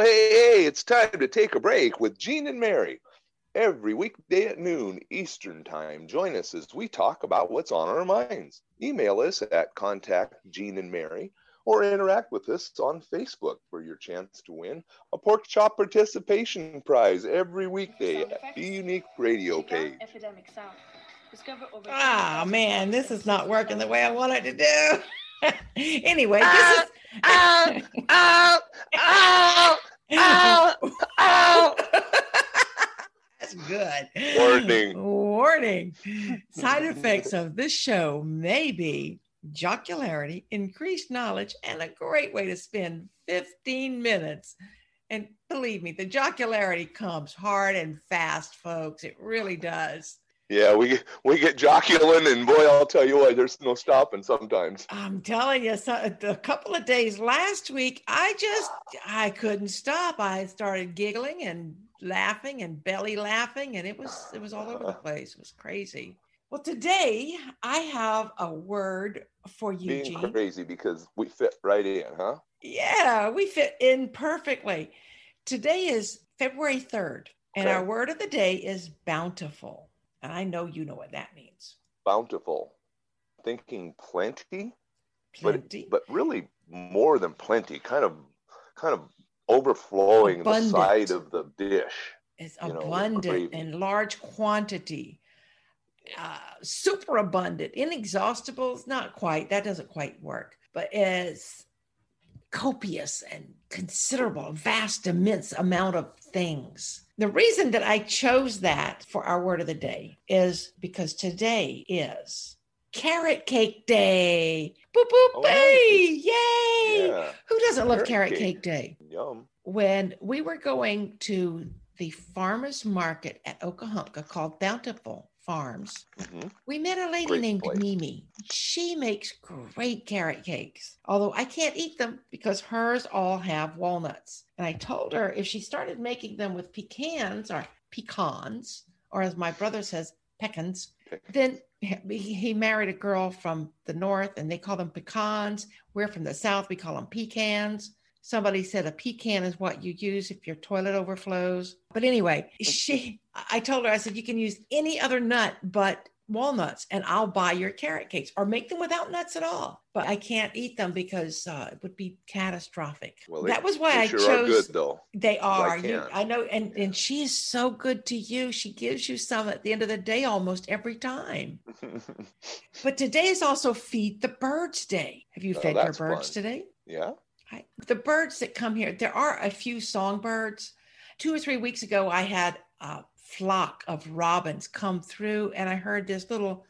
Hey, it's time to take a break with Gene and Mary. Every weekday at noon Eastern Time, join us as we talk about what's on our minds. Email us at Contact Gene and Mary or interact with us on Facebook for your chance to win a pork chop participation prize every weekday at the Unique Radio page. Ah, man, this is not working the way I want it to do. Anyway, this is... That's good. Warning. Side effects of this show may be jocularity, increased knowledge, and a great way to spend 15 minutes. And believe me, the jocularity comes hard and fast, folks. It really does. Yeah, we get joculant, and boy, I'll tell you what, there's no stopping sometimes. I'm telling you, a couple of days last week, I couldn't stop. I started giggling and laughing and belly laughing, and it was all over the place. It was crazy. Well, today I have a word for you, Gene. Being crazy because we fit right in, huh? Yeah, we fit in perfectly. Today is February 3rd, and our word of the day is bountiful. And I know you know what that means. Bountiful. Thinking plenty. Plenty. But really more than plenty. Kind of overflowing abundant. The side of the dish. It's abundant in large quantity. Super abundant. Inexhaustible is not quite. That doesn't quite work. But it's copious and considerable, vast, immense amount of things. The reason that I chose that for our word of the day is because today is Carrot Cake Day. Boop, boop, nice. Yay! Yeah. Who doesn't love Carrot Cake Day? Yum. When we were going to the farmer's market at Okahumpka called Bountiful Farms, we met a lady named Mimi. She makes great carrot cakes, although I can't eat them because hers all have walnuts. And I told her if she started making them with pecans, or as my brother says, pecans, then he married a girl from the north and they call them pecans. We're from the south, we call them pecans. Somebody said a pecan is what you use if your toilet overflows. But anyway, I told her, I said, you can use any other nut but walnuts and I'll buy your carrot cakes or make them without nuts at all. But I can't eat them because it would be catastrophic. Well, that was why I chose. Are good, though. They are. I know. And she is so good to you. She gives you some at the end of the day almost every time. But today is also Feed the Birds Day. Have you fed your birds today? Yeah. The birds that come here, there are a few songbirds. 2 or 3 weeks ago, I had a flock of robins come through and I heard this little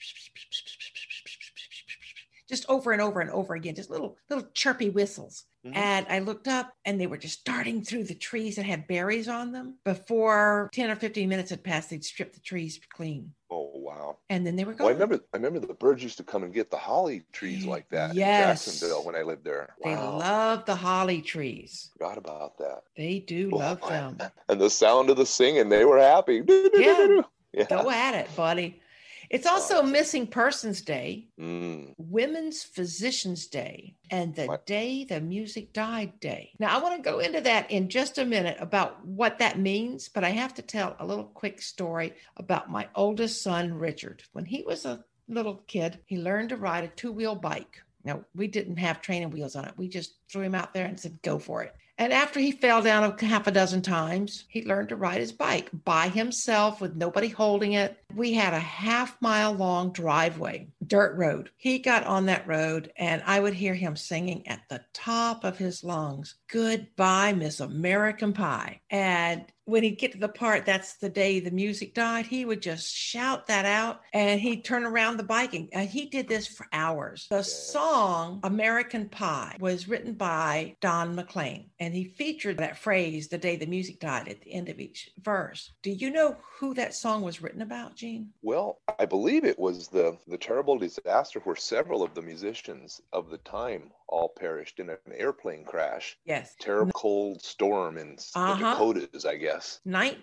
just over and over and over again, just little chirpy whistles. And I looked up and they were just darting through the trees that had berries on them. Before 10 or 15 minutes had passed, they'd strip the trees clean. Oh, wow. And then they were gone. Well, I remember the birds used to come and get the holly trees like that in Jacksonville when I lived there. Wow. They love the holly trees. Forgot about that. They do love them. And the sound of the singing, they were happy. Yeah. Go at it, buddy. It's also Missing Persons Day, Women's Physicians Day, and the Day the Music Died Day. Now, I want to go into that in just a minute about what that means, but I have to tell a little quick story about my oldest son, Richard. When he was a little kid, he learned to ride a 2-wheel bike. Now, we didn't have training wheels on it. We just threw him out there and said, go for it. And after he fell down a half a dozen times, he learned to ride his bike by himself with nobody holding it. We had a half-mile long driveway, dirt road. He got on that road and I would hear him singing at the top of his lungs, "Goodbye, Miss American Pie." And when he'd get to the part, that's the day the music died, he would just shout that out and he'd turn around the bike. And he did this for hours. The song American Pie was written by Don McLean. And he featured that phrase, "the day the music died," at the end of each verse. Do you know who that song was written about, Gene? Well, I believe it was the terrible disaster where several of the musicians of the time all perished in an airplane crash. Yes. Terrible cold storm in the Dakotas, I guess.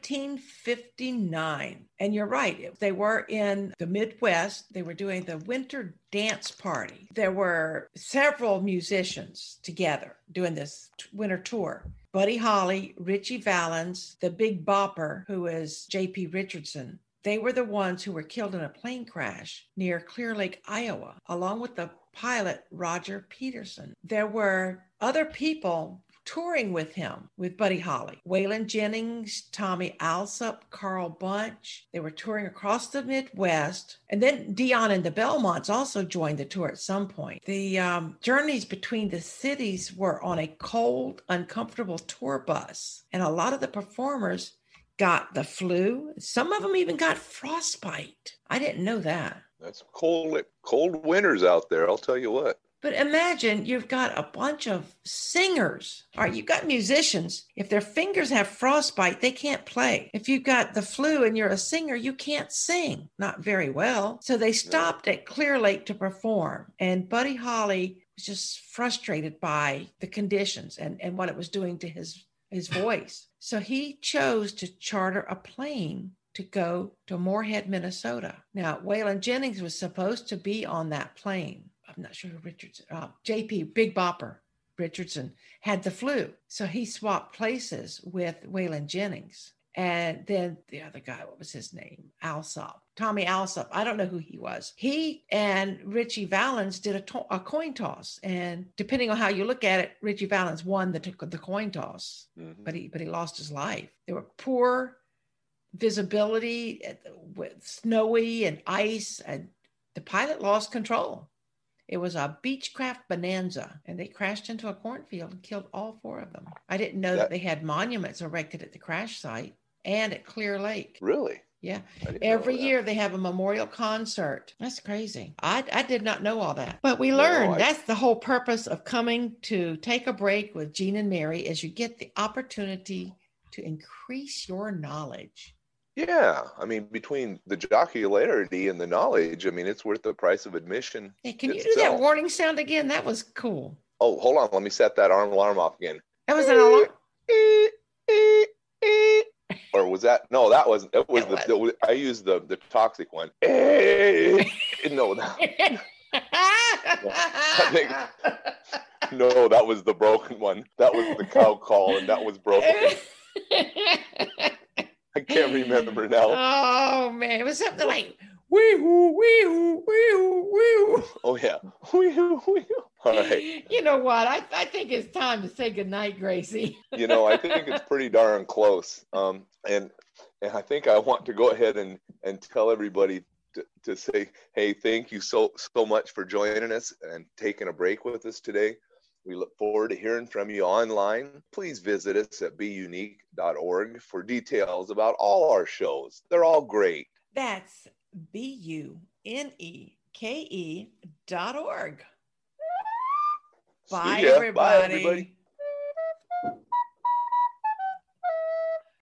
1959. And you're right. They were in the Midwest. They were doing the Winter Dance Party. There were several musicians together doing this winter tour. Buddy Holly, Ritchie Valens, the Big Bopper, who is J.P. Richardson. They were the ones who were killed in a plane crash near Clear Lake, Iowa, along with the pilot Roger Peterson. There were other people touring with him, with Buddy Holly. Waylon Jennings, Tommy Alsop, Carl Bunch. They were touring across the Midwest. And then Dion and the Belmonts also joined the tour at some point. The journeys between the cities were on a cold, uncomfortable tour bus. And a lot of the performers got the flu. Some of them even got frostbite. I didn't know that. That's cold winters out there, I'll tell you what. But imagine you've got a bunch of singers. All right, you've got musicians. If their fingers have frostbite, they can't play. If you've got the flu and you're a singer, you can't sing, not very well. So they stopped at Clear Lake to perform. And Buddy Holly was just frustrated by the conditions and what it was doing to his voice. So he chose to charter a plane to go to Moorhead, Minnesota. Now, Waylon Jennings was supposed to be on that plane. I'm not sure who Richardson, J.P. Big Bopper Richardson had the flu. So he swapped places with Waylon Jennings. And then the other guy, what was his name? Alsop, Tommy Alsop. I don't know who he was. He and Ritchie Valens did a coin toss. And depending on how you look at it, Ritchie Valens won the coin toss, but he lost his life. There were poor visibility with snowy and ice, and the pilot lost control. It was a Beechcraft Bonanza, and they crashed into a cornfield and killed all four of them. I didn't know that they had monuments erected at the crash site and at Clear Lake. Really? Yeah. Every year they have a memorial concert. That's crazy. I did not know all that. But we learned that's the whole purpose of coming to Take a Break with Gene and Mary, is you get the opportunity to increase your knowledge. Yeah, I mean, between the jocularity and the knowledge, I mean, it's worth the price of admission. Hey, can you do that warning sound again? That was cool. Oh, hold on. Let me set that alarm off again. That was an alarm? Or was that? No, that wasn't. It was I used the toxic one. No, no, that was the broken one. That was the cow call, and that was broken. I can't remember now. Oh man, it was something like wee-hoo, wee-hoo, wee-hoo, wee-hoo. Oh yeah, wee-hoo, wee-hoo. All right. You know what? I think it's time to say goodnight, Gracie. You know, I think it's pretty darn close. And I think I want to go ahead and tell everybody to say, hey, thank you so much for joining us and taking a break with us today. We look forward to hearing from you online. Please visit us at beunique.org for details about all our shows. They're all great. That's BUNEKE.org. Bye, everybody. Bye, everybody.